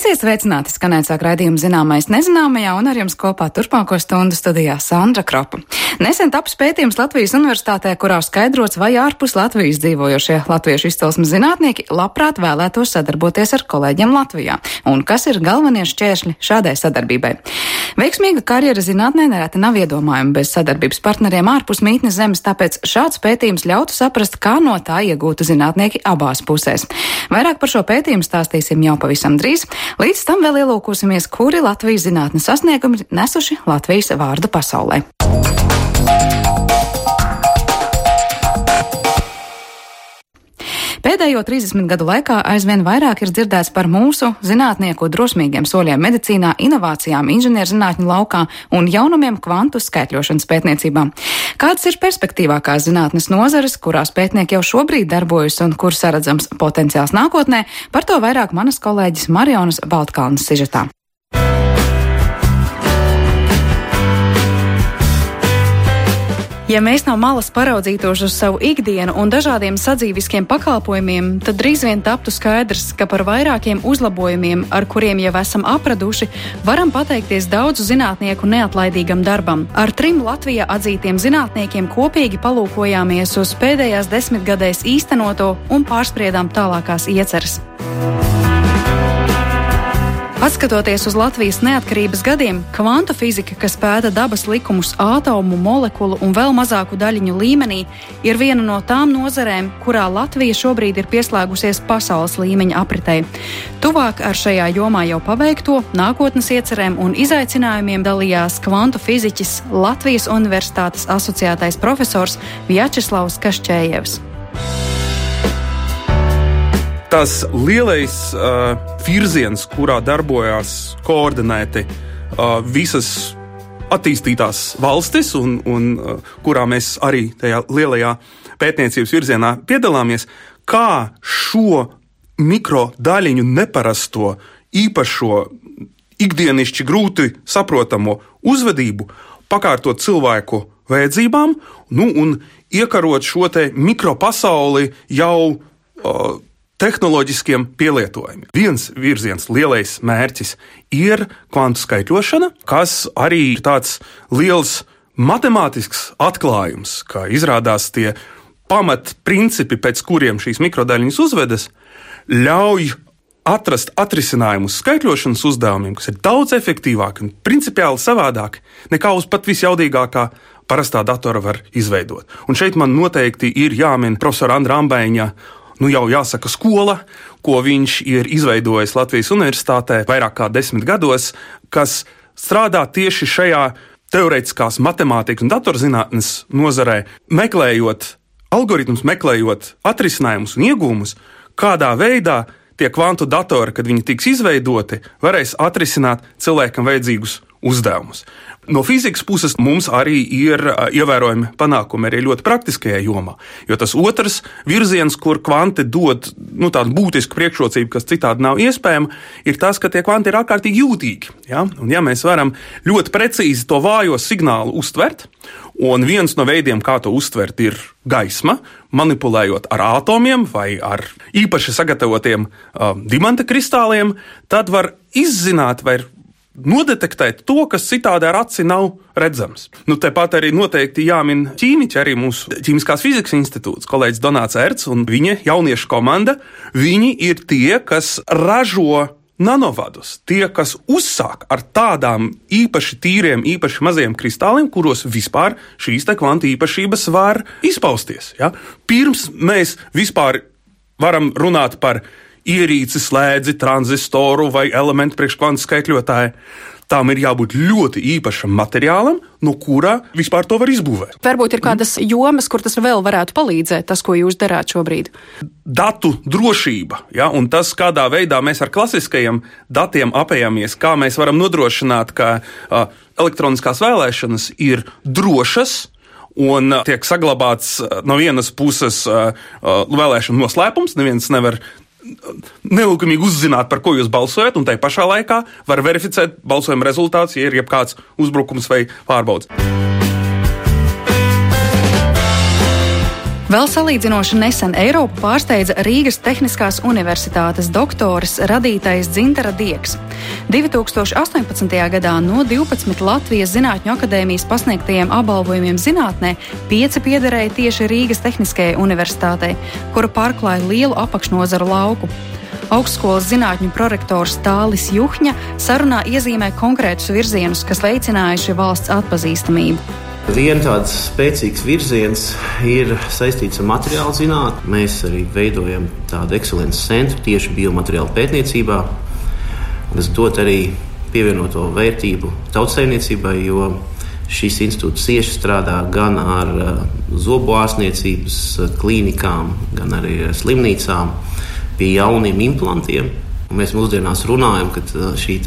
Esiet sveicināti, skanēt sāk raidījumu Zināmais nezināmajā, un ar jums kopā turpmāko stundu studijā Sandra Kropa. Nesen taps pētījums Latvijas universitātē, kurā skaidrots, vai ārpus Latvijas dzīvojošie latviešu izcelsmes zinātnieki labprāt vēlētos sadarboties ar kolēģiem Latvijā, un kas ir galvenie šķēršļi šādai sadarbībai. Veiksmīga karjera zinātnē nereti nav iedomājama bez sadarbības partneriem ārpus mītnes zemes, tāpēc šāds pētījums ļautu saprast, kā no tā iegūtu zinātnieki abās pusēs. Vairāk par šo pētījumu stāstīsim jau pavisam drīz. Līdz tam vēl ielūkosimies, kuri Latvijas zinātnes sasniegumi nesuši Latvijas vārdu pasaulē. Pēdējo 30 gadu laikā aizvien vairāk ir dzirdēts par mūsu zinātnieku drosmīgiem soļiem medicīnā, inovācijām, inženierzinātņu laukā un jaunumiem kvantu skaitļošanas pētniecībā. Kādas ir perspektīvākās zinātnes nozares, kurās pētnieki jau šobrīd darbojas un kur saredzams potenciāls nākotnē? Par to vairāk manas kolēģis Marijonas Baltkalnes sižetā. Ja mēs no malas paraudzītos uz savu ikdienu un dažādiem sadzīviskiem pakalpojumiem, tad drīz vien taptu skaidrs, ka par vairākiem uzlabojumiem, ar kuriem jau esam apraduši, varam pateikties daudzu zinātnieku neatlaidīgam darbam. Ar 3 Latvijā atzītiem zinātniekiem kopīgi palūkojāmies uz pēdējās 10 gadēs īstenoto un pārspriedām tālākās ieceres. Atskatoties uz Latvijas neatkarības gadiem, kvantu fizika, kas pēta dabas likumus ātomu, molekulu un vēl mazāku daļiņu līmenī, ir viena no tām nozarēm, kurā Latvija šobrīd ir pieslēgusies pasaules līmeņa apritei. Tuvāk ar šajā jomā jau paveikto, nākotnes iecerēm un izaicinājumiem dalījās kvantu fiziķis Latvijas Universitātes asociētais profesors Vjačeslavs Kašķējevs. Tas lielais virziens, kurā darbojās koordinēti visas attīstītās valstis un kurā mēs arī tajā lielajā pētniecības virzienā piedalāmies, kā šo mikrodaļiņu neparasto, īpašo, ikdienišķi grūti saprotamo uzvedību pakārtot cilvēku vajadzībām, un iekarot šo te mikropasauli jau tehnoloģiskiem pielietojumiem. Viens virziens, lielais mērķis ir kvantu skaitļošana, kas arī ir tāds liels matemātisks atklājums, kā izrādās tie pamatprincipi, pēc kuriem šīs mikrodaļiņas uzvedas, ļauj atrast atrisinājumus skaitļošanas uzdevumiem, kas ir daudz efektīvāki un principiāli savādāki nekā uz pat visjaudīgākā parastā datora var izveidot. Un šeit man noteikti ir jāmin profesora Andra Ambēņa jau jāsaka skola, ko viņš ir izveidojis Latvijas Universitātē vairāk kā 10 gados, kas strādā tieši šajā teorētiskās matemātikas un datorzinātnes nozarē, meklējot algoritmus, meklējot atrisinājumus un iegūmus, kādā veidā tie kvantu datori, kad viņi tiks izveidoti, varēs atrisināt cilvēkam vajadzīgus uzdevumus. No fizikas puses mums arī ir ievērojami panākumi arī ļoti praktiskajā jomā, jo tas otrs virziens, kur kvanti dod tādu būtisku priekšrocību, kas citādi nav iespējama, ir tas, ka tie kvanti ir ārkārtīgi jūtīgi. Ja? Un ja mēs varam ļoti precīzi to vājo signālu uztvert, un viens no veidiem, kā to uztvert, ir gaisma, manipulējot ar ātomiem vai ar īpaši sagatavotiem dimanta kristāliem, tad var izzināt vai nodetektēt to, kas citādi ar aci nav redzams. Tepat arī noteikti jāmin ķīmiķi, arī mūsu Ķīmiskās fizikas institūts, kolēģis Donāts Erts un viņa jauniešu komanda. Viņi ir tie, kas ražo nanovadus, tie, kas uzsāk ar tādām īpaši tīriem, īpaši maziem kristāliem, kuros vispār šīs te kvantu īpašības var izpausties. Ja? Pirms mēs vispār varam runāt par ierīci, slēdzi, tranzistoru vai elementu priekš kvantu skaitļotāju, tām ir jābūt ļoti īpašam materiālam, no kura vispār to var izbūvēt. Varbūt ir kādas jomas, kur tas vēl varētu palīdzēt, tas, ko jūs darāt šobrīd? Datu drošība, ja, un tas, kādā veidā mēs ar klasiskajiem datiem apējamies, kā mēs varam nodrošināt, ka elektroniskās vēlēšanas ir drošas, un tiek saglabāts no vienas puses vēlēšanu noslēpums, neviens nevar nelikumīgi uzzināt, par ko jūs balsojat, un tai pašā laikā var verificēt balsojuma rezultātus, ja ir jebkāds uzbrukums vai pārbauds. Vēl salīdzinoši nesen Eiropu pārsteidza Rīgas Tehniskās universitātes doktoris radītais Dzintara Diegs. 2018. gadā no 12 Latvijas Zinātņu akadēmijas pasniegtajiem apbalvojumiem zinātnē 5 piederēja tieši Rīgas Tehniskajai universitātei, kura pārklāja lielu apakšnozaru lauku. Augstskolas zinātņu prorektors Tālis Juhņa sarunā iezīmē konkrētus virzienus, kas veicinājuši valsts atpazīstamību. Viens tāds spēcīgs virziens ir saistīts ar materiālu zinātni. Mēs arī veidojam tādu ekscelences centru tieši biomateriālu pētniecībā, kas dod arī pievienoto vērtību tautsaimniecībai, jo šis institūts cieši strādā gan ar zobu ārstniecības klīnikām, gan arī ar slimnīcām pie jauniem implantiem. Un mēs mūsdienās runājam, ka šī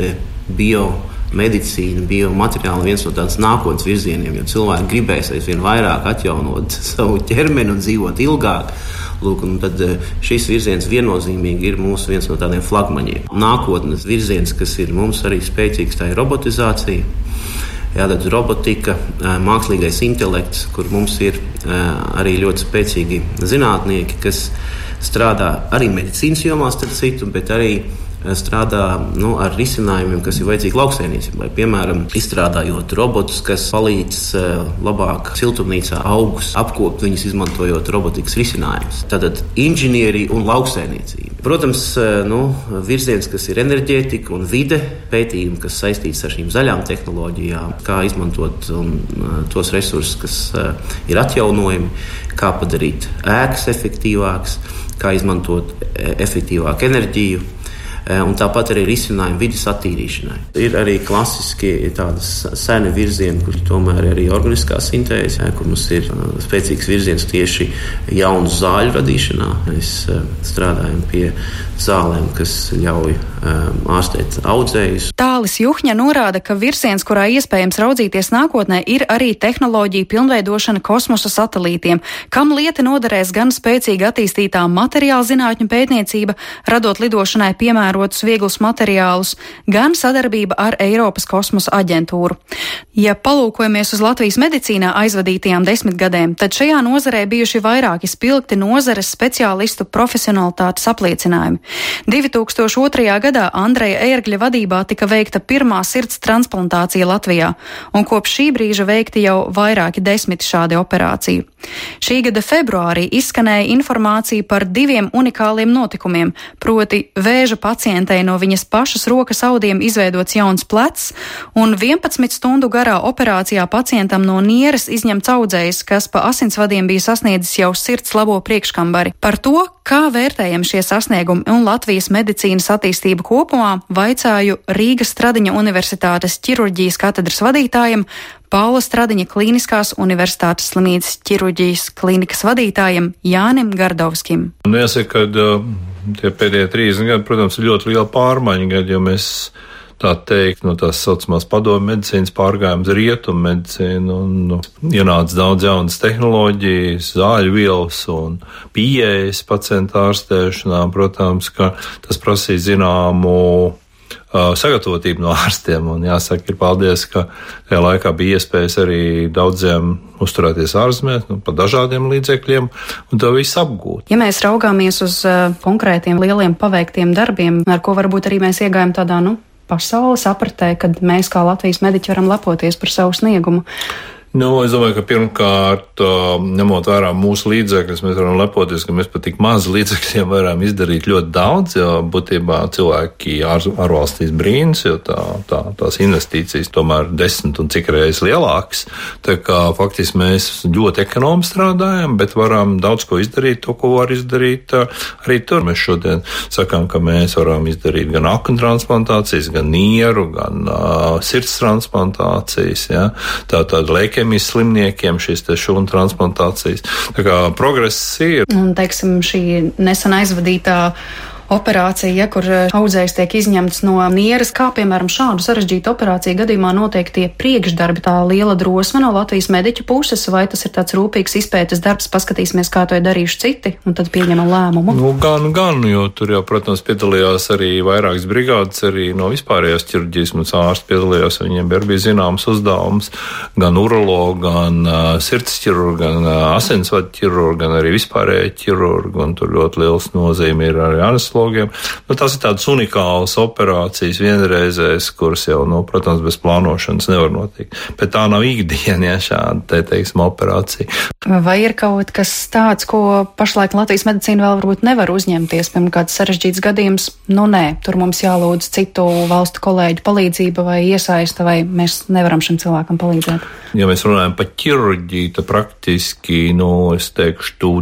biomedicīna, biomateriāli viens no tāds nākotnes virzieniem, jo cilvēki gribēs aizvien vairāk atjaunot savu ķermeni un dzīvot ilgāk. Lūk, un tad šis virziens viennozīmīgi ir mūsu viens no tādiem flagmaņiem. Nākotnes virziens, kas ir mums arī spēcīgs, tā ir robotizācija. Tātad robotika, mākslīgais intelekts, kur mums ir arī ļoti spēcīgi zinātnieki, kas strādā arī medicīnas jomā, starp citu, bet arī strādā ar risinājumiem, kas ir vajadzīgi lauksaimniecībai. Piemēram, izstrādājot robotus, kas palīdz labāk siltumnīcā augus apkopt, viņus izmantojot robotikas risinājumus. Tātad inženierija un lauksaimniecība. Protams, virziens, kas ir enerģētika un vide, pētījumi, kas saistīts ar šīm zaļām tehnoloģijām, kā izmantot tos resursus, kas ir atjaunojami, kā padarīt ēkas efektīvākas, kā izmantot efektīvāku enerģiju. Un tāpat arī risinājumi vides attīrīšanai. Ir arī klasiski tādas seni virzieni, kur tomēr arī organiskā sintēze, kur mums ir spēcīgs virziens tieši jaunu zāļu radīšanā. Mēs strādājam pie zālēm, kas ļauj ārstēt audzējus. Tālis Juhņa norāda, ka virziens, kurā iespējams raudzīties nākotnē, ir arī tehnoloģija pilnveidošana kosmosa satelītiem, kam lieta noderēs gan spēcīgi attīstītā materiāla zinātņu pētniecība, radot lidošanai piemērotus vieglus materiālus, gan sadarbība ar Eiropas kosmosa aģentūru. Ja palūkojamies uz Latvijas medicīnā aizvadītajām 10 gadiem, tad šajā nozarē bijuši vairāki spilgti nozares speciālistu profesionalitātes apliecinājumi. 2002. gadā Andreja Ērgļa vadībā tika veikta pirmā sirds transplantācija Latvijā, un kopš šī brīža veikti jau vairāki 10 šādi operāciju. Šī gada februārī izskanēja informācija par 2 unikāliem notikumiem, proti vēža pacientei no viņas pašas rokas audiem izveidots jauns plecs, un 11 stundu garā operācijā pacientam no nieres izņemts audzējs, kas pa asinsvadiem bija sasniedzis jau sirds labo priekškambari. Par to, kā vērtējam šie sasniegumi un Latvijas medicīnas attīstību kopumā, vaicāju Rīgas Stradiņa Universitātes ķirurģijas katedras vadītājam, Paula Stradiņa Klīniskās Universitātes slimnīcas ķirurģijas klīnikas vadītājam Jānim Gardovskim. Jāsaka, ka tie pēdējie 30 gadi, protams, ir ļoti liela pārmaiņa gadi, jo mēs tā teikt, no tās saucamās padomju medicīnas pārgājām uz rietumu medicīnu un ienāca daudz jaunas tehnoloģijas, zāļu vielas un pieejas pacientu ārstēšanā. Protams, ka tas prasīja zināmu sagatavotību no ārstiem, un jāsaka, ir paldies, ka tajā laikā bija iespējas arī daudziem uzturēties ārzemēs, pa dažādiem līdzekļiem, un to visu apgūt. Ja mēs raugāmies uz konkrētiem lieliem paveiktiem darbiem, ar ko varbūt arī mēs iegājam tādā, pasaules apritē, kad mēs kā Latvijas mediķi varam lepoties par savu sniegumu. Es domāju, ka pirmkārt, ņemot vērā mūsu līdzekļus, mēs varam lepoties, ka mēs pat tik maz līdzekļiem varam izdarīt ļoti daudz, jo būtībā cilvēki ārvalstīs brīnas, jo tās investīcijas tomēr 10 un cik reizes lielākas. Tā kā faktiski mēs ļoti ekonomi strādājam, bet varam daudz ko izdarīt, to, ko var izdarīt arī tur. Mēs šodien sakām, ka mēs varam izdarīt gan aknu transplantācijas, gan nieru, gan sirds transplantācijas, ja? Tātad leikēmijas slimniekiem šīs šūnu transplantācijas. Tā kā progress ir. Un, teiksim, šī nesen aizvadītā operācija, kur audzējs tiek izņemts no nieres. Kā, piemēram, šādu sarežģītu operāciju gadījumā notiek tie priekšdarbi, tā liela drosme no Latvijas mediķu puses, vai tas ir tāds rūpīgs izpētes darbs, paskatīsimies, kā to ir darījuši citi, un tad pieņemam lēmumu? Gan, jo tur jau, protams, piedalījās arī vairākas brigādes, arī no vispārējās ķirurģijas mums ārsti piedalījās, viņiem bija zināms uzdevums, gan urologu, gan sirds ķirurgu, gan asinsvadu ķirurgu, gan arī vispārējā ķirurgu, un tur ļoti liels nozīme ir arī anestezologiem. Tās ir tādas unikālas operācijas vienreizēs, kuras jau, protams, bez plānošanas nevar notikt. Bet tā nav ikdiena, šāda, teiksim, operācija. Vai ir kaut kas tāds, ko pašlaik Latvijas medicīna vēl varbūt nevar uzņemties, piemēram, kāds sarežģīts gadījums? Nē, tur mums jālūdz citu valstu kolēģu palīdzība vai iesaista, vai mēs nevaram šim cilvēkam palīdzēt? Ja mēs runājam par ķirurģiju, tad praktiski, es teikšu,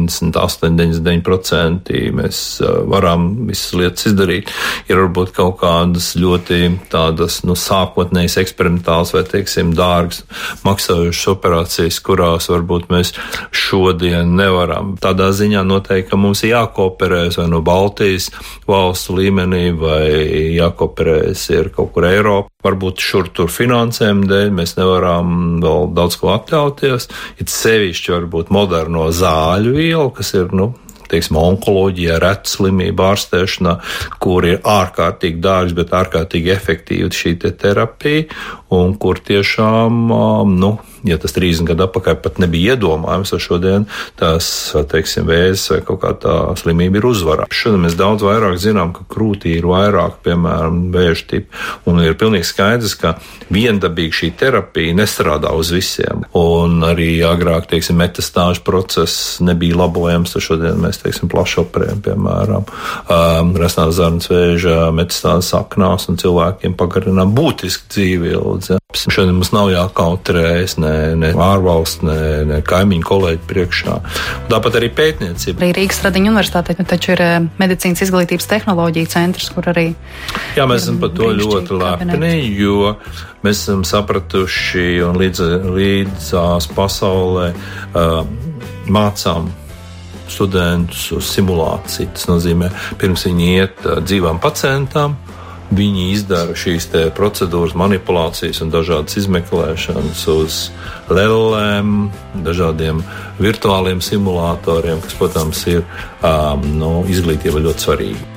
98-99% mēs varam visas lietas izdarīt. Ir varbūt kaut kādas ļoti tādas, sākotnējas eksperimentāls vai, teiksim, dārgas maksājušas operācijas, kurās varbūt mēs šodien nevaram. Tādā ziņā noteikti, ka mums ir jākooperēs vai no Baltijas valstu līmenī, vai jākooperēs ir kaut kur Eiropā. Varbūt šur tur finansējumu dēļ mēs nevaram vēl daudz ko atļauties. Ir sevišķi varbūt moderno zāļu vielu, kas ir, teiksim, onkoloģijā, retu slimību ārstēšanā, kur ir ārkārtīgi dārgs, bet ārkārtīgi efektīva šī terapija, un kur tiešām, ja tas 30 gadu atpakaļ pat nebija iedomājams, ar šodien tās, teiksim, vēzis vai kaut kā tā slimība ir uzvarā. Šodien mēs daudz vairāk zinām, ka krūtī ir vairāk, piemēram, vēža tipi, un ir pilnīgi skaidrs, ka viendabīgi šī terapija nestrādā uz visiem, un arī agrāk, teiksim, metastāžu process nebija labojams, tad šodien mēs, teiksim, plaši operējam, piemēram, resnās zarnas vēža metastāzes saknās, un cilvēkiem pagarinām būtiski dzīvi ilgi. Šodien mums nav jākautrējas ne ārvalsts, ne kaimiņu kolēģi priekšā. Tāpat arī pētniecība. Arī Rīgas Stradiņu universitātē taču ir medicīnas izglītības tehnoloģija centrs, kur arī... Jā, mēs esam par to ļoti lepni, jo mēs esam sapratuši un līdzās pasaulē mācām studentus uz simulāciju. Tas nozīmē, pirms viņi iet dzīvām pacientām, viņi izdara šīs te procedūras, manipulācijas un dažādas izmeklēšanas uz lellēm, dažādiem virtuāliem simulātoriem, kas, protams, ir izglītība ļoti svarīga.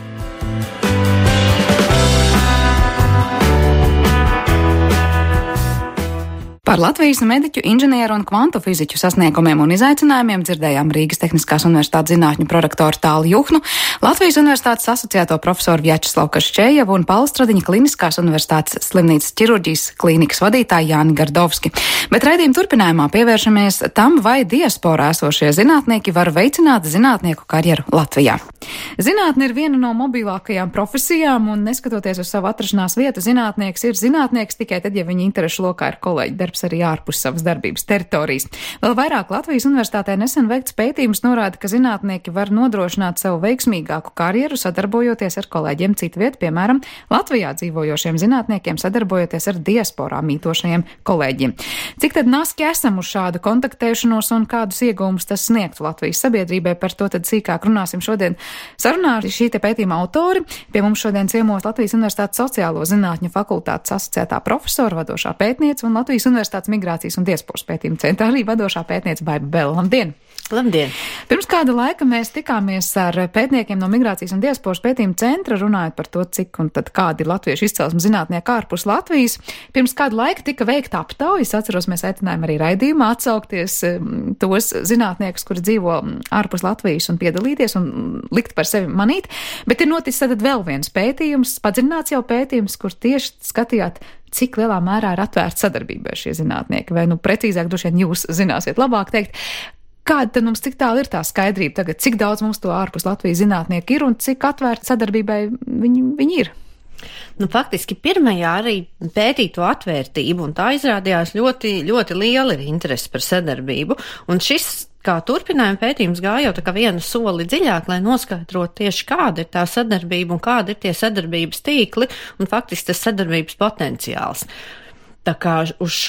Par Latvijas mediķu, inženieru un kvantu fiziķu sasniegumiem un izaicinājumiem dzirdējām Rīgas Tehniskās universitātes zinātņu prorektoru Tāli Juhnu, Latvijas universitātes asociēto profesoru Vjačeslavu Kašķējevu un Paula Stradiņa Kliniskās universitātes slimnīcas ķirurģijas klīnikas vadītāju Jāni Gardovski. Bet raidījuma turpinājumā pievēršamies tam, vai diasporā esošie zinātnieki var veicināt zinātnieku karjeru Latvijā. Zinātne ir viena no mobilākajām profesijām, un neskatoties uz savu atrašanās vietu, zinātnieks ir zinātnieks tikai tad, ja viņa interešu lokā ir kolēģi darbs arī ārpus savas darbības teritorijas. Vēl vairāk Latvijas universitātē nesen veikts pētījums norāda, ka zinātnieki var nodrošināt savu veiksmīgāku karjeru, sadarbojoties ar kolēģiem citviet, piemēram, Latvijā dzīvojošiem zinātniekiem, sadarbojoties ar diasporā mītošajiem kolēģiem. Cik tad naski esam uz šādu kontaktēšanos un kādus iegūmus tas sniegtu Latvijas sabiedrībai, par to tad sīkāk runāsim šodien. Sarunā ar šī te pētījuma autori. Pie mums šodien ciemos Latvijas Universitātes sociālo zinātņu fakultātes asociētā profesora, vadošā pētniece un Latvijas Universitātes migrācijas un diasporas pētījuma centra arī vadošā pētniece Baiba Bele. Labdien! Labdien! Pirms kāda laika mēs tikāmies ar pētniekiem no migrācijas un diasporas pētījuma centra, runājot par to, cik un tad kādi ir latviešu izcelsmes zinātnieki ārpus Latvijas. Pirms kāda laika tika veikta aptauja, es atceros, mēs aicinājām arī raidījumā atsaukties tos zinātniekus, kuri dzīvo ārpus Latvijas un piedalīties un likt par sevi manīt, bet ir noticis tad vēl viens pētījums, padziļināts jau pētījums, kur tieši skatījāt, cik lielā mērā ir atvērta sadarbība ar šie zinātnieki, vai precīzāk droši vien jūs zināsiet labāk teikt. Kāda tad mums cik tālu ir tā skaidrība tagad, cik daudz mums to ārpus Latvijas zinātnieki ir un cik atvērta sadarbībai viņi ir? Faktiski pirmajā arī pētīja to atvērtību, un tā izrādījās ļoti, ļoti liela ir interese par sadarbību, un šis kā turpinājuma pētījums gāja jau tā kā vienu soli dziļāk, lai noskaidrotu tieši kāda ir tā sadarbība un kāda ir tie sadarbības tīkli un faktiski tas sadarbības potenciāls. Tā kā uz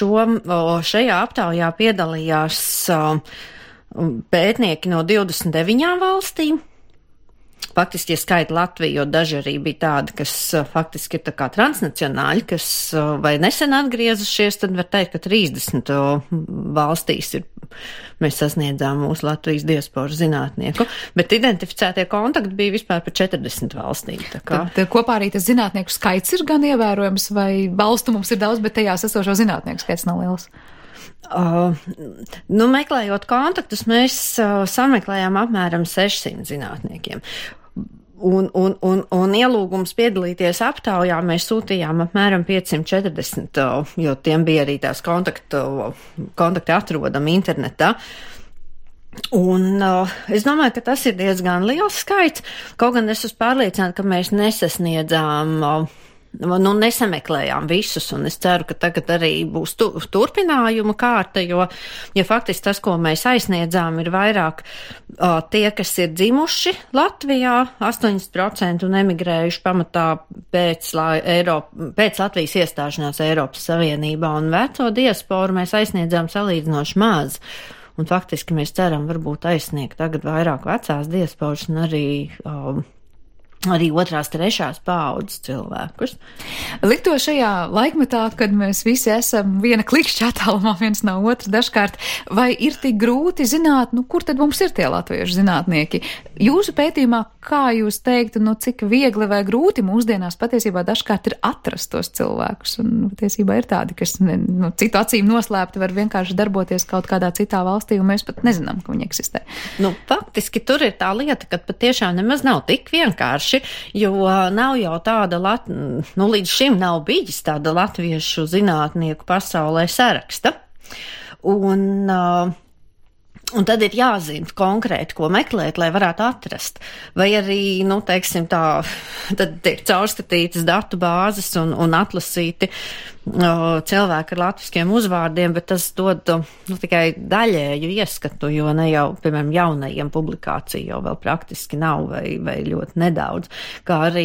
šajā aptaujā piedalījās pētnieki no 29 valstīm. Faktiski, ja skaita Latviju, jo daži arī bija tādi, kas faktiski ir tā kā transnacionāļi, kas vai nesen atgriezušies, tad var teikt, ka 30 valstīs mēs sasniedzām mūsu Latvijas diasporas zinātnieku, bet identificētie kontakti bija vispār par 40 valstīm. Tad kopā arī tas zinātnieku skaits ir gan ievērojams, vai valstu mums ir daudz, bet tajās esošo zinātnieku skaits nav liels? Meklējot kontaktus, mēs sameklējām apmēram 600 zinātniekiem. Un ielūgums piedalīties aptaujā mēs sūtījām apmēram 540, jo tiem bija arī tās kontakti atrodami internetā. Un es domāju, ka tas ir diezgan liels skaits, kaut gan es esmu pārliecināta, ka mēs nesasniedzām nesameklējām visus, un es ceru, ka tagad arī būs turpinājuma kārta, jo faktiski tas, ko mēs aizsniedzām, ir vairāk tie, kas ir dzimuši Latvijā, 8% un emigrējuši pamatā pēc Latvijas iestāšanās Eiropas Savienībā, un veco diasporu mēs aizsniedzām salīdzinoši maz. Un faktiski mēs ceram varbūt aizsniegt tagad vairāk vecās diasporas un arī otrās, trešās paaudzes cilvēkus. Likto šajā laikmetā, kad mēs visi esam viena klikšķa attālumā viens no otra dažkārt, vai ir tik grūti zināt, kur tad mums ir tie latviešu zinātnieki? Jūsu pētījumā, kā jūs teiktu, cik viegli vai grūti mūsdienās patiesībā dažkārt ir atrast tos cilvēkus? Un patiesībā ir tādi, kas citu acīm noslēpti var vienkārši darboties kaut kādā citā valstī, un mēs pat nezinām, ka viņi eksistē. Faktiski tur ir tā lieta, ka patiešām nemaz nav tik vienkārši, jo nav jau tāda, līdz šim nav bijis tāda latviešu zinātnieku pasaulē saraksta. Un tad ir jāzina konkrēti, ko meklēt, lai varētu atrast. Vai arī, tad tiek caurskatītas datu bāzes un atlasīti cilvēki ar latviskiem uzvārdiem, bet tas dod tikai daļēju ieskatu, jo ne jau, piemēram, jaunajiem publikāciju jau vēl praktiski nav vai ļoti nedaudz. Kā arī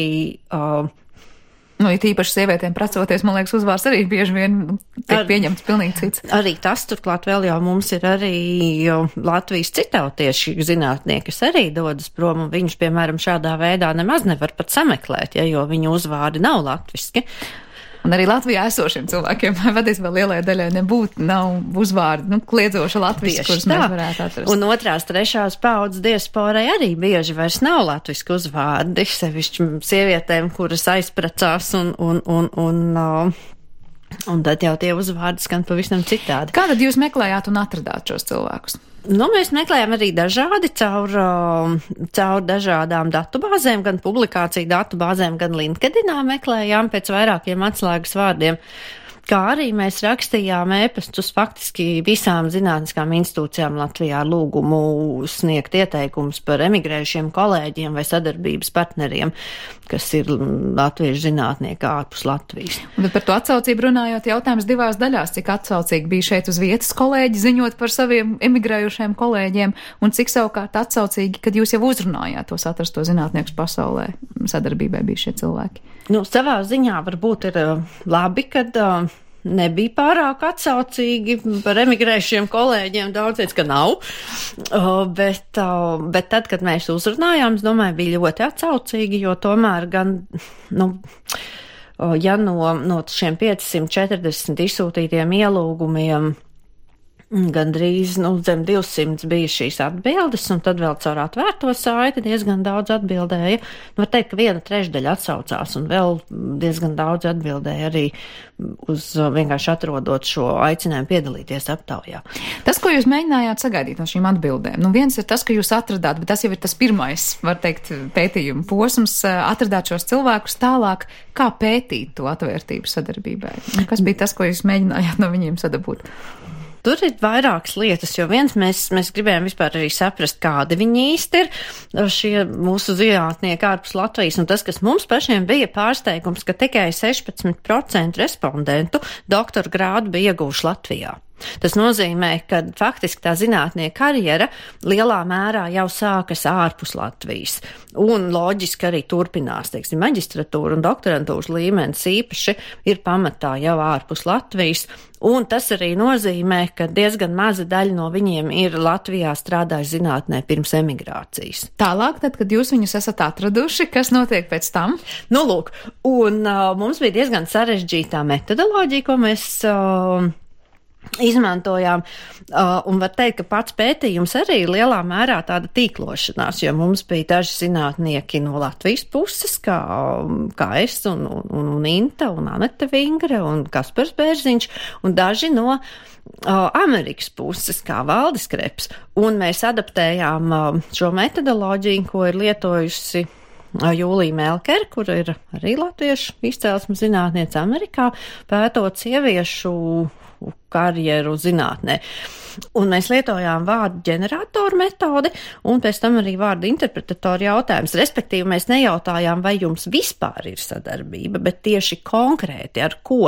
it īpaši sievietēm precoties, man liekas, uzvārds arī bieži vien tiek pieņemts pilnīgi cits. Arī tas, turklāt vēl jau mums ir arī Latvijas citautieši zinātnieki, kas arī dodas prom, un viņus, piemēram, šādā veidā nemaz nevar pat sameklēt, jo viņu uzvārdi nav latviski. Un arī Latvijā esošiem cilvēkiem, patiesībā lielai daļai nav uzvārdi, kliedzoša latviski, kurus mēs varētu atrast. Un otrās, trešās paaudzes diasporai arī bieži vairs nav latviski uzvārdi, sevišķi sievietēm, kuras aizprecās un tad jau tie uzvārdi skan pavisam citādi. Kā tad jūs meklējāt un atradāt šos cilvēkus? Mēs meklējām arī dažādi caur dažādām datubāzēm, gan publikāciju datubāzēm, gan LinkedInā meklējām pēc vairākiem atslēgas vārdiem. Kā arī mēs rakstījām ēpastus faktiski visām zinātniskām institūcijām Latvijā ar lūgumu sniegt ieteikumus par emigrējušiem kolēģiem vai sadarbības partneriem, kas ir latviešu zinātnieki ārpus Latvijas. Un par to atsaucību runājot, jautājums divās daļās, cik atsaucīgi bija šeit uz vietas kolēģi ziņot par saviem emigrējušiem kolēģiem, un cik savukārt atsaucīgi, kad jūs jau uzrunājāt tos atrasto zinātniekus pasaulē, sadarbībai bija šie cilvēki. Savā ziņā varbūt ir labi, kad nebija pārāk atsaucīgi par emigrējušiem kolēģiem, daudz teica, ka nav, bet tad, kad mēs uzrunājām, es domāju, bija ļoti atsaucīgi, jo tomēr gan, ja no šiem 540 izsūtītiem ielūgumiem gandrīz zem 200 bija šīs atbildes, un tad vēl caur atvērto saiti diezgan daudz atbildēja. Var teikt, ka 1/3 atsaucās, un vēl diezgan daudz atbildēja arī uz vienkārši atrodot šo aicinājumu piedalīties aptaujā. Tas, ko jūs mēģinājāt sagaidīt no šīm atbildēm, viens ir tas, ka jūs atradāt, bet tas jau ir tas pirmais, var teikt, pētījuma posms, atradāt šos cilvēkus tālāk, kā pētīt to atvērtību sadarbībai. Kas bija tas, ko jūs mēģinājāt no viņiem sadabūt? Tur ir vairākas lietas, jo viens mēs gribējām vispār arī saprast, kādi viņi īsti ir, šie mūsu zinātnieki ārpus Latvijas, un tas, kas mums pašiem bija pārsteigums, ka tikai 16% respondentu doktora grādu bija ieguvuši Latvijā. Tas nozīmē, ka faktiski tā zinātnieka karjera lielā mērā jau sākas ārpus Latvijas. Un loģiski arī turpinās, teiksim, maģistratūra un doktorantūras līmenis īpaši ir pamatā jau ārpus Latvijas. Un tas arī nozīmē, ka diezgan maza daļa no viņiem ir Latvijā strādājuši zinātnē pirms emigrācijas. Tālāk, tad, kad jūs viņus esat atraduši, kas notiek pēc tam? Nu, lūk, un mums bija diezgan sarežģītā metodoloģija, ko mēs izmantojām, un var teikt, ka pats pētījums arī ir lielā mērā tāda tīklošanās, jo mums bija daži zinātnieki no Latvijas puses, kā es un Inta un Anete Vingre un Kaspars Bērziņš, un daži no Amerikas puses, kā Valdis Kreps, un mēs adaptējām šo metodoloģiju, ko ir lietojusi Jūlija Melkere, kur ir arī latviešu izcelsmes zinātniece Amerikā, pētot sieviešu karjeru zinātnē. Un mēs lietojām vārdu ģeneratoru metodi un pēc tam arī vārdu interpretatoru jautājums. Respektīvi, mēs nejautājām, vai jums vispār ir sadarbība, bet tieši konkrēti ar ko.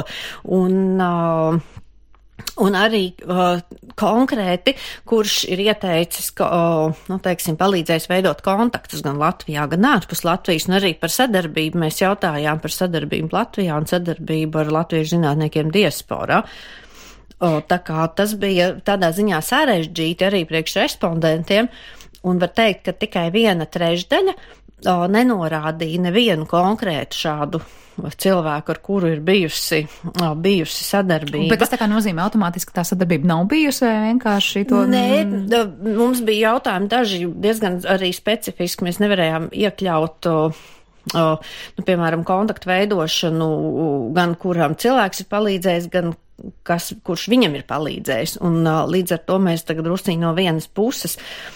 Un arī konkrēti, kurš ir ieteicis, palīdzējis veidot kontaktus gan Latvijā, gan ārpus Latvijas, un arī par sadarbību. Mēs jautājām par sadarbību Latvijā un sadarbību ar latviešu zinātniekiem diasporā. Tā kā tas bija tādā ziņā sarežģīti arī priekš respondentiem, un var teikt, ka tikai 1/3 nenorādīja nevienu konkrētu šādu cilvēku, ar kuru ir bijusi sadarbība. Bet tas tā kā nozīmē automātiski, ka tā sadarbība nav bijusi vai vienkārši to? Nē, mums bija jautājumi daži diezgan arī specifiski, mēs nevarējām iekļaut piemēram, kontaktu veidošanu, gan kuram cilvēks ir palīdzējis, gan kurš viņam ir palīdzējis. Un līdz ar to mēs tagad drusciņi no vienas puses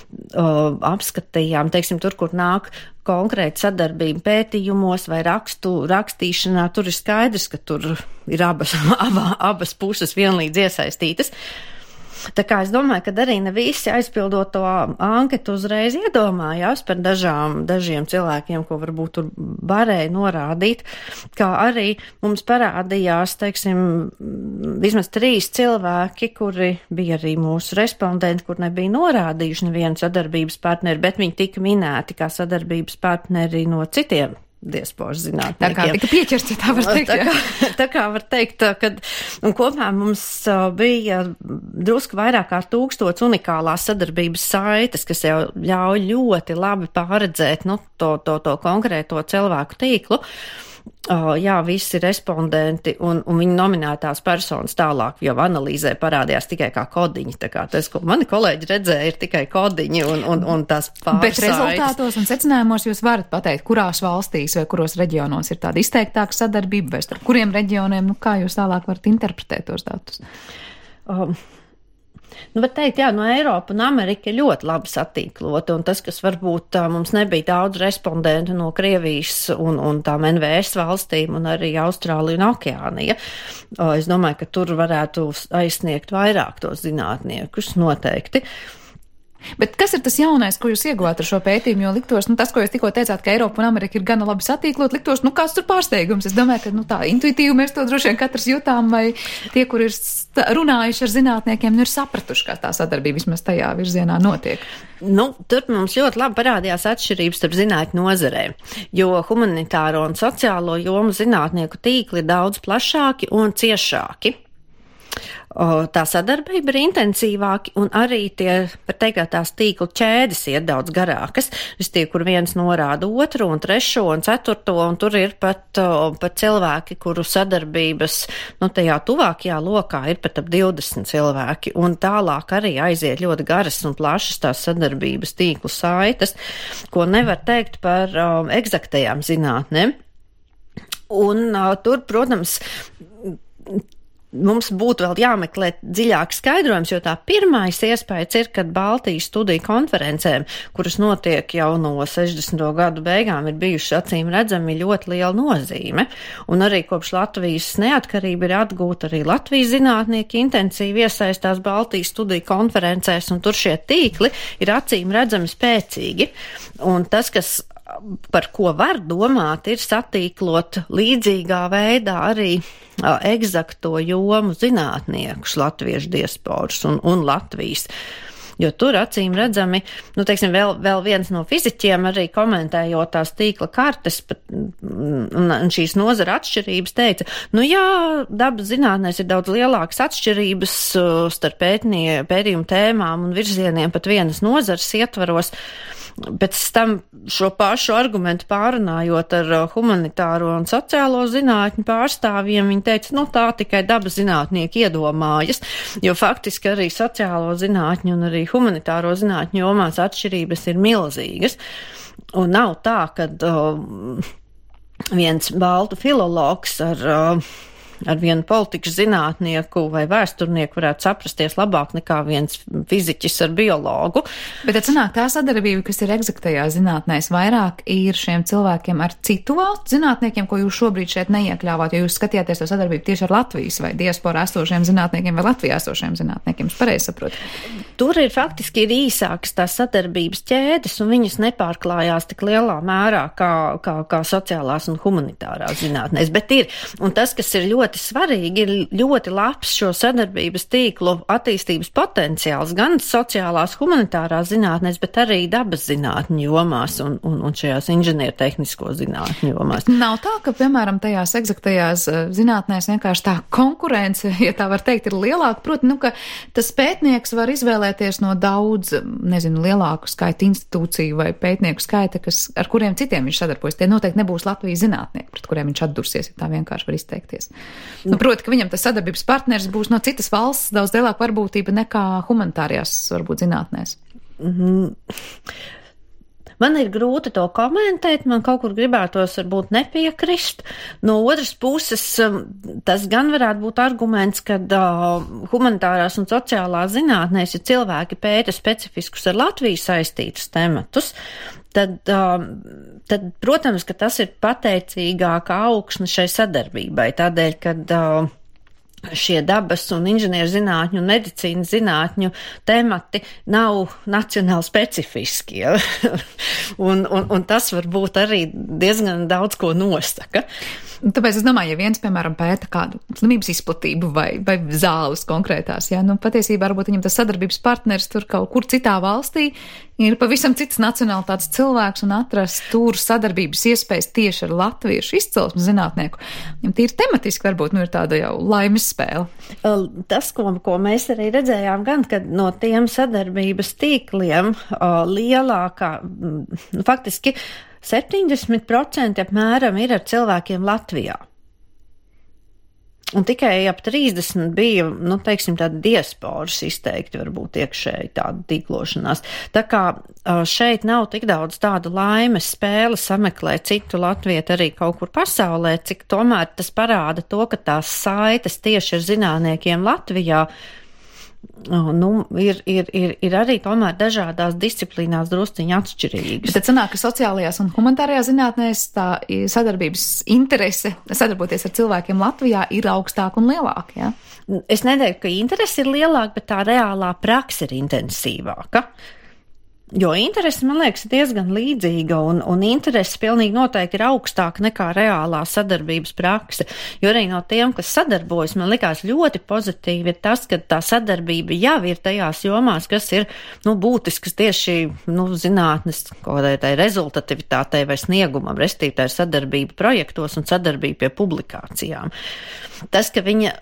apskatījām, teiksim, tur, kur nāk konkrēta sadarbība pētījumos vai rakstīšanā, tur ir skaidrs, ka tur ir abas puses vienlīdz iesaistītas. Tā kā es domāju, ka arī ne visi aizpildot to anketu uzreiz iedomājās par dažiem cilvēkiem, ko varbūt tur varēja norādīt, kā arī mums parādījās, teiksim, vismaz 3 cilvēki, kuri bija arī mūsu respondenti, kur nebija norādījuši nevienu sadarbības partneri, bet viņi tika minēti kā sadarbības partneri no citiem diasporas zinātniekiem. Tā kā tika pieķerts, ja tā var teikt. Tā kā var teikt, ka kopā mums bija drusku vairāk kā 1000 unikālās sadarbības saites, kas jau ļauj ļoti labi pārredzēt to konkrēto cilvēku tīklu. Jā, visi respondenti un viņu nominētās personas tālāk jau analīzē parādījās tikai kā kodiņi. Tā kā tas, ko mani kolēģi redzēja, ir tikai kodiņi un tās pārsaites. Bet rezultātos un secinājumos jūs varat pateikt, kurās valstīs vai kuros reģionos ir tāda izteiktāka sadarbība, vai starp kuriem reģioniem, kā jūs tālāk varat interpretēt tos datus? Var teikt, jā, no Eiropa un Amerika ir ļoti labi satīklota, un tas, kas varbūt mums nebija daudz respondentu no Krievijas un tām NVS valstīm, un arī Austrālija un Okeānija. Es domāju, ka tur varētu aizsniegt vairāk tos zinātniekus noteikti. Bet kas ir tas jaunais, ko jūs ieguvāt ar šo pētījumu, jo liktos, tas, ko jūs tikko teicāt, ka Eiropa un Amerika ir gana labi satīklot, liktos, kāds tur pārsteigums. Es domāju, ka tā intuitīvi mēs to droši vien katrs jutām, vai tie, kur ir runājuši ar zinātniekiem, ir sapratuši, kā tā sadarbība vismaz tajā virzienā notiek. Tur mums ļoti labi parādījās atšķirības starp zinātņu nozarēm, jo humanitāro un sociālo jomu zinātnieku tīkli ir daudz plašāki un ciešāki. Tā sadarbība ir intensīvāka un arī tās tīklu ķēdes ir daudz garākas. Kur viens norāda 2, 3 un 4, un tur ir pat cilvēki, kuru sadarbības, tajā tuvākajā lokā ir pat ap 20 cilvēki, un tālāk arī aiziet ļoti garas un plašas tās sadarbības tīklu saites, ko nevar teikt par eksaktajām zinātnēm. Un tur, protams, mums būtu vēl jāmeklē dziļāks skaidrojums, jo tā pirmais iespējas ir, kad Baltijas studiju konferencēm, kuras notiek jau no 60. gadu beigām, ir bijuši acīm redzami ļoti liela nozīme. Un arī kopš Latvijas neatkarība ir atgūta, arī Latvijas zinātnieki intensīvi iesaistās Baltijas studiju konferencēs, un tur šie tīkli ir acīm redzami spēcīgi. Un tas, kas par ko var domāt, ir satīklot līdzīgā veidā arī egzakto jomu zinātniekus, latviešu diasporas un Latvijas. Jo tur acīm redzami, teiksim, vēl viens no fiziķiem arī komentējot tās tīkla kartes un šīs nozara atšķirības teica, jā, dabas zinātnēs ir daudz lielākas atšķirības starp pētījumu tēmām un virzieniem pat vienas nozares ietvaros. Bet tam šo pašu argumentu pārunājot ar humanitāro un sociālo zinātņu pārstāvjiem, viņi teica, tā tikai dabas zinātnieki iedomājas, jo faktiski arī sociālo zinātņu un arī humanitāro zinātņu jomās atšķirības ir milzīgas. Un nav tā, ka viens baltu filologs ar vienu politikas zinātnieku vai vēsturnieku varētu saprasties labāk nekā viens fiziķis ar biologu. Bet tad sanāk tā sadarbība, kas ir egzaktajā zinātnēs, vairāk ir šiem cilvēkiem ar citu valstu zinātniekiem, ko jūs šobrīd šeit neiekļāvāt, jo jūs skatījāties to sadarbību tieši ar Latvijas vai diasporā esošiem zinātniekiem vai Latvijā esošiem zinātniekiem. Es pareizi saprotu. Tur faktiski ir īsākas tās sadarbības ķēdes, un viņas nepārklājās tik lielā mērā kā sociālās un humanitārās zinātnēs, bet ir. Un tas, kas ir ļoti svarīgi, ir ļoti labs šo sadarbības tīklu attīstības potenciāls gan sociālās humanitārās zinātnēs, bet arī dabas zinātņu jomās un šajās inženiertehnisko zinātņu jomās. Nav tā, ka, piemēram, tajās egzaktajās zinātnēs vienkārši tā konkurence, ja tā var teikt, ir lielāka. Proti, ka tas pētnieks var izvēlēties no daudz, lielāku skaitu institūciju vai pētnieku skaita, ar kuriem citiem viņš sadarbojas. Tie noteikti nebūs Latvijas zinātnieki, pret kuriem viņš atdursies, ja tā vienkārši var izteikties. Proti, ka viņam tas sadarbības partners būs no citas valsts daudz lielāka varbūtība nekā humanitārajās, varbūt, zinātnēs. Man ir grūti to komentēt, man kaut kur gribētos varbūt nepiekrist. No otras puses, tas gan varētu būt arguments, ka humanitārās un sociālās zinātnēs, ja cilvēki pēta specifiskus ar Latviju saistītus tematus, tad, protams, ka tas ir pateicīgāka augsne šai sadarbībai, tādēļ, kad šie dabas un inženieru zinātņu un medicīnas zinātņu temati nav nacionāli specifiski. Ja? un tas varbūt arī diezgan daudz ko nosaka. Tāpēc es domāju, ja viens, piemēram, pēta kādu slimības izplatību vai zāles konkrētās, patiesībā varbūt viņam tas sadarbības partners tur kaut kur citā valstī ir pavisam cits nacionālitātes cilvēks un atrast tur sadarbības iespējas tieši ar latviešu izcelsmes zinātnieku. Viņam tīri tematiski varbūt ir tāda jau laimes spēle. Tas, ko mēs arī redzējām, gan, kad no tiem sadarbības tīkliem lielākā, faktiski 70% apmēram ir ar cilvēkiem Latvijā. Un tikai ap 30 bija, teiksim, tāda diasporas izteikti, varbūt iekšēji tāda tīklošanās. Tā kā šeit nav tik daudz tādu laimes spēle sameklēt citu latvietu arī kaut kur pasaulē, cik tomēr tas parāda to, ka tās saites tieši ar zinātniekiem Latvijā ir arī tomēr dažādās disciplīnās drusciņi atšķirīgas. Bet tad sanāk, ka sociālajās un humanitārajās zinātnēs tā sadarbības interese sadarboties ar cilvēkiem Latvijā ir augstāka un lielāka, ja? Es neteiktu, ka interese ir lielāka, bet tā reālā praksa ir intensīvāka. Jo interese, man liekas, diezgan līdzīga, un interese pilnīgi noteikti ir augstāka nekā reālā sadarbības prakse. Jo arī no tiem, kas sadarbojas, man likās ļoti pozitīvi ir tas, ka tā sadarbība jau ir tajās jomās, kas ir, būtiskas tieši, zinātnes, kaut kādai rezultativitātei vai sniegumam, respektīvi tā ir sadarbība projektos un sadarbība pie publikācijām. Tas, ka viņa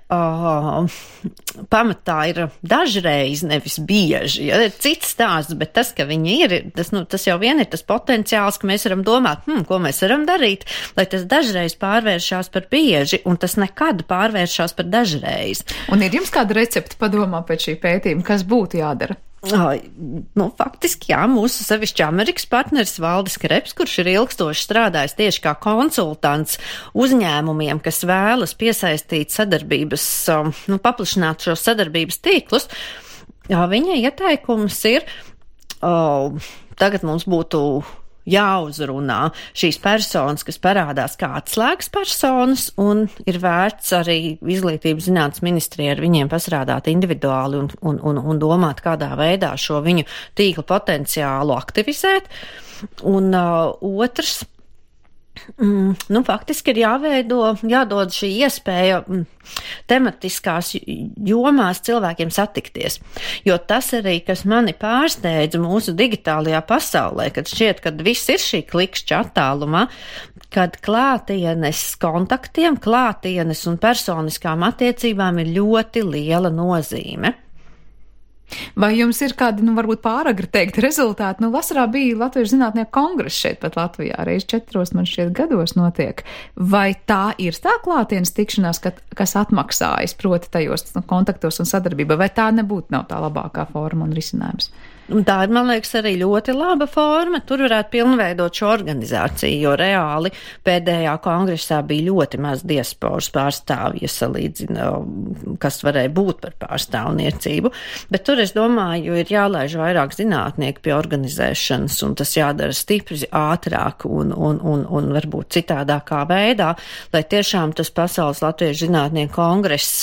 pamatā ir dažreiz, nevis bieži, ir cits stāsts, bet tas, ka viņi ir, tas jau vien ir tas potenciāls, ka mēs varam domāt, ko mēs varam darīt, lai tas dažreiz pārvēršās par bieži, un tas nekad pārvēršās par dažreiz. Un ir jums kāda recepte padomā pēc šī pētījuma, kas būtu jādara? Faktiski, jā, mūsu sevišķi Amerikas partneris Valdis Kreps, kurš ir ilgstoši strādājis tieši kā konsultants uzņēmumiem, kas vēlas piesaistīt sadarbības, paplašināt šos sadarbības tīklus, viņa ieteikums ir, tagad mums būtu jāuzrunā šīs personas, kas parādās kā atslēgas personas, un ir vērts arī Izglītības zinātnes ministrijai ar viņiem pasrādāt individuāli un domāt, kādā veidā šo viņu tīklu potenciālu aktivizēt. Un otrs, faktiski ir jādod šī iespēja tematiskās jomās cilvēkiem satikties. Jo tas arī, kas mani pārsteidza mūsu digitālajā pasaulē, kad šķiet, kad viss ir šī klikšķa attālumā, kad klātienes kontaktiem, klātienes un personiskām attiecībām ir ļoti liela nozīme. Vai jums ir kādi, varbūt pāragri teikt rezultāti? Vasarā bija Latviešu zinātnieku kongress šeit pat Latvijā, reiz 4, man šķiet, gados notiek. Vai tā ir tā klātienes tikšanās, kas atmaksājas, proti tajos kontaktos un sadarbībā, vai tā nebūtu nav tā labākā forma un risinājums? Un tā ir, man liekas, arī ļoti laba forma. Tur varētu pilnveidot šo organizāciju, jo reāli pēdējā kongresā bija ļoti maz diasporas pārstāvju, ja salīdzina, kas varēja būt par pārstāvniecību. Bet tur, es domāju, ir jālaiž vairāk zinātnieku pie organizēšanas, un tas jādara stipri ātrāk un varbūt citādākā veidā, lai tiešām tas Pasaules Latviešu zinātnieku kongress,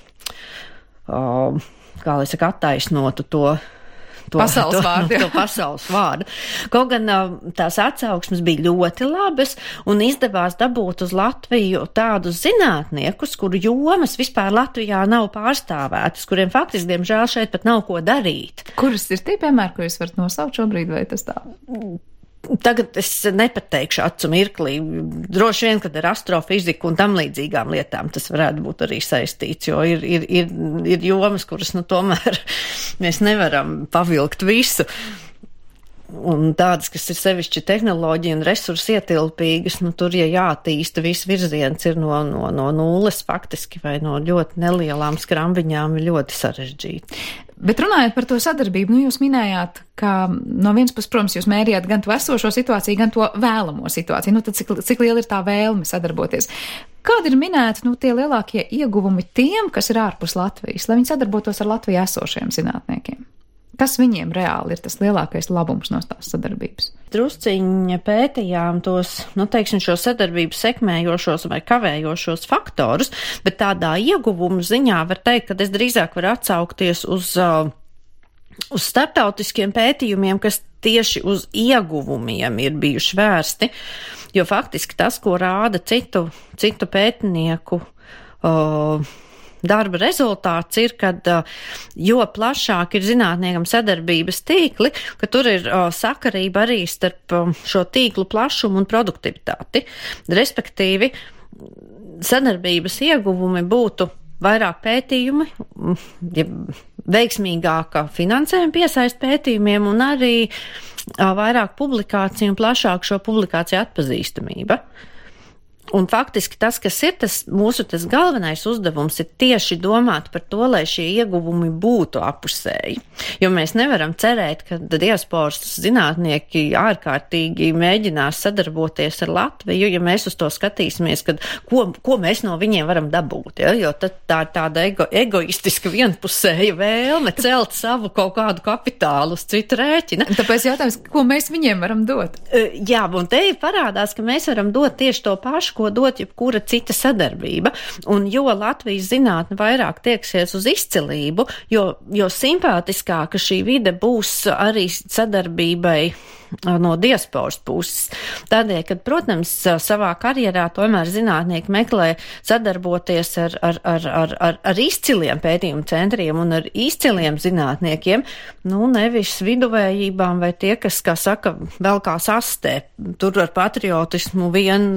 kā lai saka, attaisnotu to pasaules vārdu. Kaut gan tās atsauksmes bija ļoti labas un izdevās dabūt uz Latviju tādus zinātniekus, kuru jomas vispār Latvijā nav pārstāvētas, kuriem faktiski, diemžēl, šeit pat nav ko darīt. Kuras ir tie piemēri, ko jūs varat nosaukt šobrīd, vai tas tā? Tagad es nepateikšu acu mirklī. Droši vien, kad ar astrofiziku un tam līdzīgām lietām tas varētu būt arī saistīts, jo ir jomas, kuras, tomēr mēs nevaram pavilkt visu. Un tādas, kas ir sevišķi tehnoloģija un resursi ietilpīgas, tur, ja jātīsta, viss virziens ir no nulles faktiski vai no ļoti nelielām skrambiņām, ir ļoti sarežģīti. Bet runājot par to sadarbību, jūs minējāt, ka no vienas puses, protams, jūs mērījāt gan to esošo situāciju, gan to vēlamo situāciju. Tad cik liela ir tā vēlme sadarboties? Kādi ir minēti tie lielākie ieguvumi tiem, kas ir ārpus Latvijas, lai viņi sadarbotos ar Latvijā esošiem zinātniekiem? Kas viņiem reāli ir tas lielākais labums no tās sadarbības? Drusciņi pētījām tos, šo sadarbību sekmējošos vai kavējošos faktorus, bet tādā ieguvumu ziņā var teikt, ka es drīzāk varu atsaukties uz starptautiskiem pētījumiem, kas tieši uz ieguvumiem ir bijuši vērsti, jo faktiski tas, ko rāda citu pētnieku darba rezultāts ir, kad jo plašāk ir zinātniekam sadarbības tīkli, ka tur ir sakarība arī starp šo tīklu plašumu un produktivitāti. Respektīvi, sadarbības ieguvumi būtu vairāk pētījumi, veiksmīgāka finansējuma piesaist pētījumiem un arī vairāk publikāciju un plašāk šo publikāciju atpazīstamība. Un faktiski tas, kas ir mūsu galvenais uzdevums, ir tieši domāt par to, lai šie ieguvumi būtu apusēji. Jo mēs nevaram cerēt, ka diasporas zinātnieki ārkārtīgi mēģinās sadarboties ar Latviju, ja mēs uz to skatīsimies, ko mēs no viņiem varam dabūt. Ja? Jo tad tā ir tāda egoistiska vienpusēja vēlme celt savu kaut kādu kapitālu uz citu rēķina. Tāpēc jautājums, ko mēs viņiem varam dot? Jā, un te parādās, ka mēs varam dot tieši to pašu, ko dot jebkura cita sadarbība. Un jo Latvijas zinātne vairāk tieksies uz izcilību, jo simpātiskāka šī vide būs arī sadarbībai no diasporas puses. Tādēļ, kad, protams, savā karjerā tomēr zinātnieki meklē sadarboties ar izciliem pētījumu centriem un ar izciliem zinātniekiem, nevis viduvējībām vai tie, kas, kā saka, vēl kā sastē. Tur ar patriotismu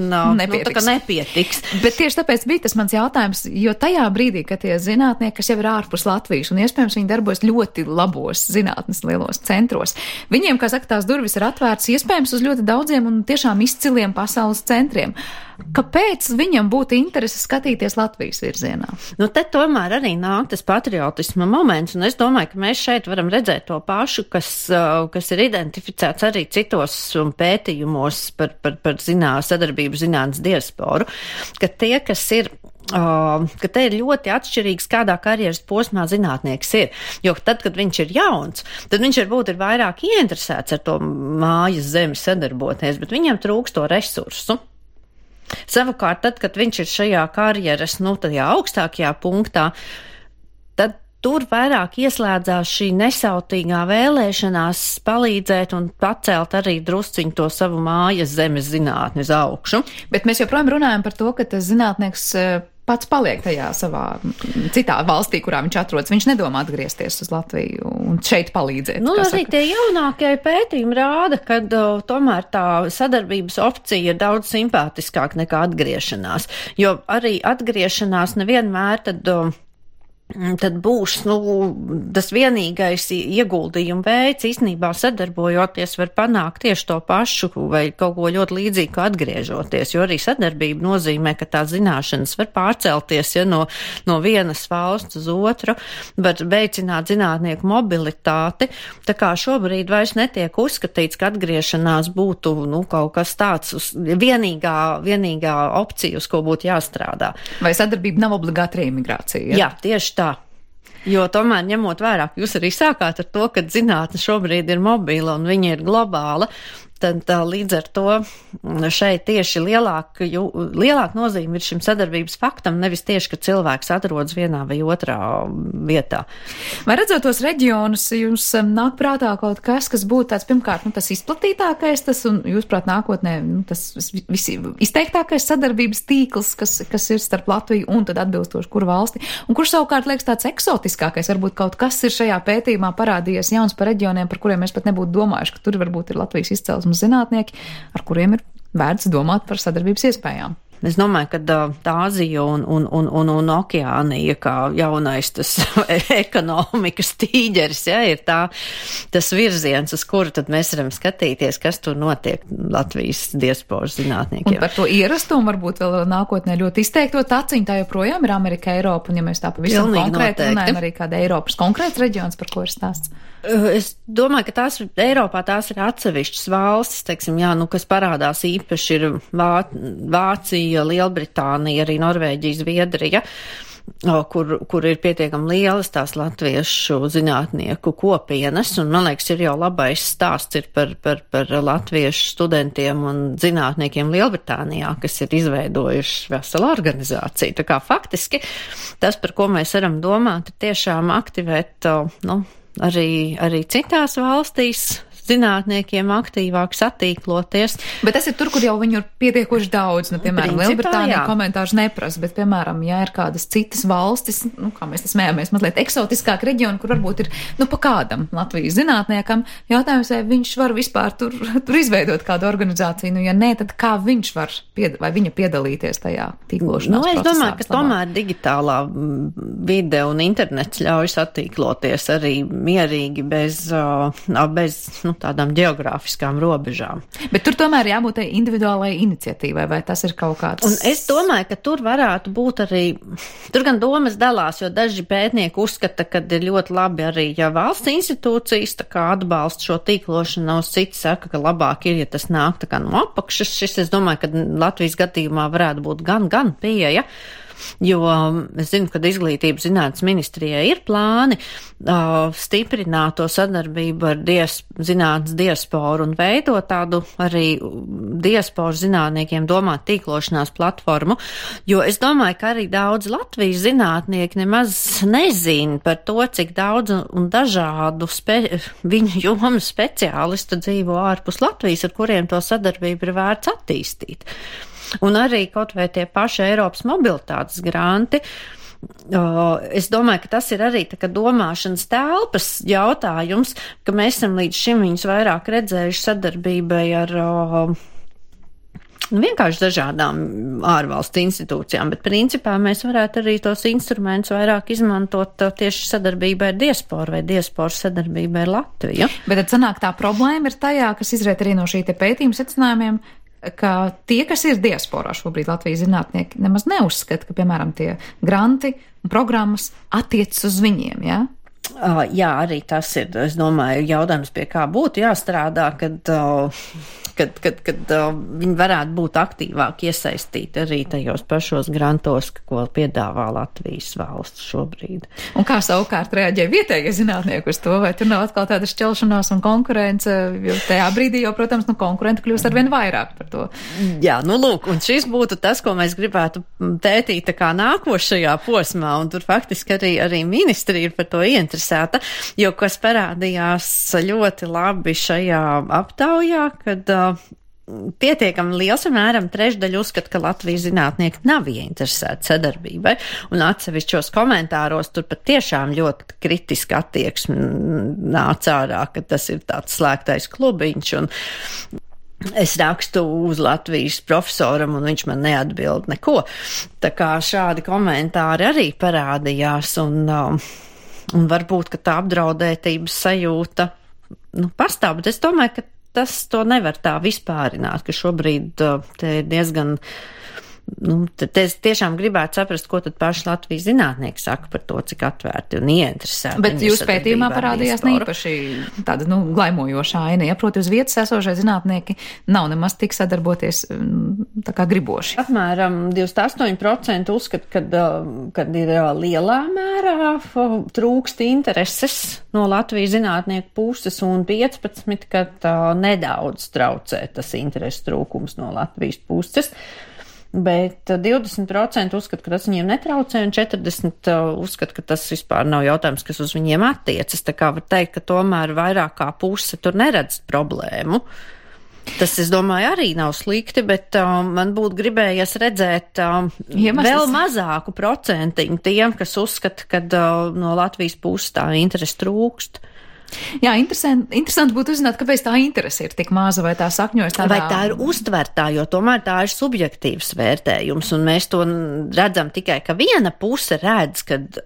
nepietiks. Bet tieši tāpēc bija tas mans jautājums, jo tajā brīdī, kad tie zinātnieki, kas jau ir ārpus Latvijas, un iespējams viņi darbojas ļoti labos zinātnes lielos centros, viņiem, kā saka, tās durvis ir atvērts iespējams uz ļoti daudziem un tiešām izciliem pasaules centriem. Kāpēc viņam būtu interese skatīties Latvijas virzienā? Te tomēr arī nāk tas patriotisma moments, un es domāju, ka mēs šeit varam redzēt to pašu, kas ir identificēts arī citos pētījumos par sadarbību zinātnes diasporu, ka tie, kas ir ka te ir ļoti atšķirīgs, kādā karjeras posmā zinātnieks ir. Jo tad, kad viņš ir jauns, tad viņš varbūt ir vairāk ieinteresēts ar to mājas zemi sadarboties, bet viņam trūkst to resursu. Savukārt, tad, kad viņš ir šajā karjeras, tajā augstākajā punktā, tad tur vairāk ieslēdzās šī nesautīgā vēlēšanās palīdzēt un pacelt arī drusciņu to savu mājas zemes zinātni uz augšu. Bet mēs joprojām runājam par to, ka tas zinātnieks pats paliek tajā savā citā valstī, kurā viņš atrodas. Viņš nedomā atgriezties uz Latviju un šeit palīdzēt. Arī tie jaunākie pētījumi rāda, ka tomēr tā sadarbības opcija ir daudz simpātiskāka nekā atgriešanās, jo arī atgriešanās nevienmēr tad būs, tas vienīgais ieguldījuma veids. Īstenībā sadarbojoties var panākt tieši to pašu vai kaut ko ļoti līdzīgu, kā atgriežoties, jo arī sadarbība nozīmē, ka tā zināšanas var pārcelties, no vienas valsts uz otru, var veicināt zinātnieku mobilitāti. Tā kā šobrīd vairs netiek uzskatīts, ka atgriešanās būtu, kaut kas tāds, vienīgā opcija, uz ko būtu jāstrādā. Vai sadarbība nav obligāti reimigrācija? Jā, tieši tā. Jo tomēr ņemot vērā, jūs arī sākāt ar to, ka zinātne šobrīd ir mobila un viņa ir globāla, tad līdz ar to šeit tieši lielāka nozīme ir šim sadarbības faktam, nevis tieši, ka cilvēks atrodas vienā vai otrā vietā. Vai redzot tos reģionus, jums nāk prātā kaut kas būtu tāds, pirmkārt, tas izplatītākais, un jūs prāt nākotnē, tas izteiktākais sadarbības tīkls, kas ir starp Latviju un tad atbilstoši kur valsti, un kurš savukārt liekas tāds eksotiskākais, varbūt kaut kas ir šajā pētījumā parādījies jauns par reģioniem, par kuriem mēs pat nebūtu domājuši, ka tur varbūt ir Latvijas izcelsmes zinātnieki, ar kuriem ir vērts domāt par sadarbības iespējām. Es domāju, ka tā Āzija un Okeānija, kā jaunais tas ekonomikas tīģeris, ir tas virziens, uz kuru tad mēs varam skatīties, kas tur notiek Latvijas diasporas zinātniekiem. Un par to ierastumu varbūt vēl nākotnē ļoti izteikto taciņu, tā joprojām ir Amerika, Eiropa, un ja mēs tā pavisam konkrēti runājam, arī kāda Eiropas konkrēts reģions, par ko ir stāsts. Es domāju, ka Eiropā tās ir atsevišķas valstis, teiksim, kas parādās īpaši ir Vācija, Lielbritānija, arī Norvēģija, Zviedrija, kur ir pietiekami lielas tās latviešu zinātnieku kopienas, un man liekas, ir jau labais stāsts ir par latviešu studentiem un zinātniekiem Lielbritānijā, kas ir izveidojuši veselu organizāciju. Tā kā faktiski tas, par ko mēs varam domāt, ir tiešām aktivēt, arī citās valstīs zinātniekiem aktīvāk satīkloties. Bet tas ir tur, kur jau viņu ir pietiekoši daudz. Piemēram, Lielbritānija komentārus neprasa, bet, piemēram, ja ir kādas citas valstis, kā mēs smējamies, mazliet eksotiskāk reģioni, kur varbūt ir, pa kādam Latvijas zinātniekam, jautājums, vai viņš var vispār tur izveidot kādu organizāciju, ja nē, tad kā viņš var, vai viņa piedalīties tajā tīklošanās procesā? Es domāju, ka tomēr digitālā vide un internets ļauj satīkloties arī mierīgi bez tādām geogrāfiskām robežām. Bet tur tomēr jābūt individuālai iniciatīvai, vai tas ir kaut kāds? Un es domāju, ka tur varētu būt arī, tur gan domas dalās, jo daži pētnieki uzskata, ka ir ļoti labi arī, ja valsts institūcijas tā kā atbalsta šo tīklošanos, citi saka, ka labāk ir, ja tas nāk tā kā no apakšas. Es domāju, ka Latvijas gadījumā varētu būt gan pieeja. Jo es zinu, ka Izglītības zinātnes ministrijai ir plāni stiprināt to sadarbību ar zinātnes diasporu un veidot tādu arī diasporu zinātniekiem domāt tīklošanās platformu, jo es domāju, ka arī daudz Latvijas zinātnieki nemaz nezina par to, cik daudz un dažādu viņu jomu speciālistu dzīvo ārpus Latvijas, ar kuriem to sadarbību ir vērts attīstīt. Un arī kaut vai tie paši Eiropas mobilitātes granti. Es domāju, ka tas ir arī tā kā domāšanas telpas jautājums, ka mēs esam līdz šim viņus vairāk redzējuši sadarbībai ar vienkārši dažādām ārvalstu institūcijām, bet principā mēs varētu arī tos instrumentus vairāk izmantot tieši sadarbībai ar diasporu vai diasporu sadarbībai ar Latviju. Bet tad sanāk tā problēma ir tajā, kas izriet arī no šī te pētījuma secinājumiem, ka tie, kas ir diasporā šobrīd Latvijas zinātnieki, nemaz neuzskata, ka, piemēram, tie granti un programmas attiecas uz viņiem, ja? Jā, arī tas ir, es domāju, jautājums, pie kā būtu jāstrādā, kad viņi varētu būt aktīvāk iesaistīti arī tajos pašos grantos, ko piedāvā Latvijas valsts šobrīd. Un kā savukārt reaģē vietējie zinātnieki uz to, vai tur nav atkal tāda šķelšanās un konkurence, jo tajā brīdī jau, protams, konkurenti kļūst arvien vairāk par to. Jā, lūk, un šis būtu tas, ko mēs gribētu pētīt tā kā nākošajā posmā, un tur faktiski arī ministrija ir par to ieinteresēta, jo kas parādījās ļoti labi šajā aptaujā, kad pietiekami liels apmēram trešdaļa uzskata, ka Latvijas zinātnieki nav ieinteresēti sadarbībai, un atsevišķos komentāros tur pat tiešām ļoti kritiska attieksme nāca ārā, ka tas ir tāds slēgtais klubiņš, un es rakstu uz Latvijas profesoram, un viņš man neatbild neko. Tā kā šādi komentāri arī parādījās, un varbūt, ka tā apdraudētības sajūta pastāv, bet es domāju, ka to nevar tā vispārināt, ka šobrīd te ir diezgan, es tiešām gribētu saprast, ko tad paši Latvijas zinātnieki saka par to, cik atvērti un ieinteresēti. Bet jūs pētījumā parādījās neīpaši tāda, glaimojoša aina, ja, proti uz vietas esošie zinātnieki nav nemaz tik sadarboties tā kā griboši. Apmēram 28% uzskata, kad ir lielā mērā trūkst intereses no Latvijas zinātnieku puses, un 15%, kad nedaudz traucē tas intereses trūkums no Latvijas puses. Bet 20% uzskata, ka tas viņiem netraucē, un 40% uzskata, ka tas vispār nav jautājums, kas uz viņiem attiecas. Tā kā var teikt, ka tomēr vairāk kā puse tur neredz problēmu. Tas, es domāju, arī nav slikti, bet man būtu gribējies redzēt vēl mazāku procentiņu tiem, kas uzskata, ka no Latvijas puses tā interese trūkst. Jā, interesanti būtu uzzināt, kāpēc tā interese ir tik maza, vai tā sakņojas tādā... Vai tā ir uztvertā, jo tomēr tā ir subjektīvs vērtējums, un mēs to redzam tikai, ka viena puse redz, kad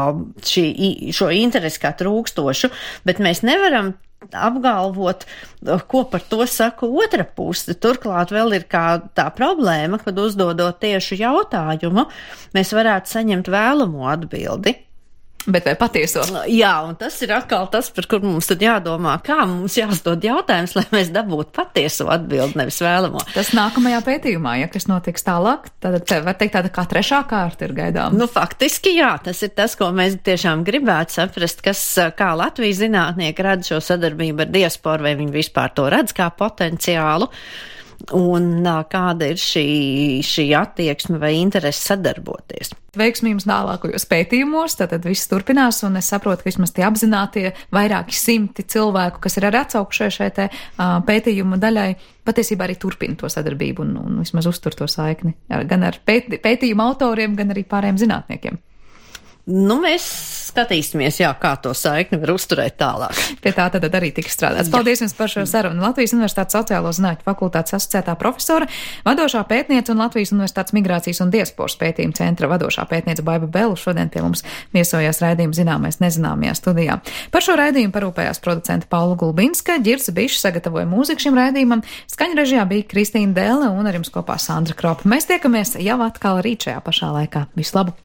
šo interesi kā trūkstošu, bet mēs nevaram apgalvot, ko par to saka otra puse. Turklāt vēl ir kā tā problēma, kad uzdodot tieši jautājumu, mēs varētu saņemt vēlamo atbildi. Bet vai patieso? Jā, un tas ir atkal tas, par kur mums tad jādomā, kā mums jāuzdod jautājums, lai mēs dabūtu patieso atbildi, nevis vēlamo. Tas nākamajā pētījumā, ja kas notiks tālāk, tad var teikt tāda kā trešā kārta ir gaidām. Faktiski jā, tas ir tas, ko mēs tiešām gribētu saprast, kā Latvijas zinātnieki redz šo sadarbību ar diasporu, vai viņi vispār to redz kā potenciālu. Un kāda ir šī attieksme vai interese sadarboties. Veiksmi jums tālākajos pētījumos, tad viss turpinās, un es saprotu, ka vismaz tie apzinātie vairāki simti cilvēku, kas ir arī atsaukušies šai te pētījuma daļai, patiesībā arī turpina to sadarbību un vismaz uztur to saikni gan ar pētījuma autoriem, gan arī pārējiem zinātniekiem. Mēs skatīsimies, kā to saikni var uzturēt tālāk. Pie tā tad arī tiks strādāts. Paldies jums par šo sarunu. Latvijas Universitātes sociālo zinātņu fakultātes asociētā profesora, vadošā pētniece un Latvijas Universitātes migrācijas un diasporas pētījuma centra vadošā pētniece Baiba Belu šodien pie mums viesojās raidījuma Zināmais nezināmajā studijā. Par šo raidījumu parūpējās producente Paula Gulbinska, Ģirds Bišs sagatavoja mūziku šim raidījumam, skaņu režijā bija Kristīna Dēle un ar jums kopā Sandra Kropa. Mēs tiekamies jau atkal rīt šajā pašā laikā. Visu labu!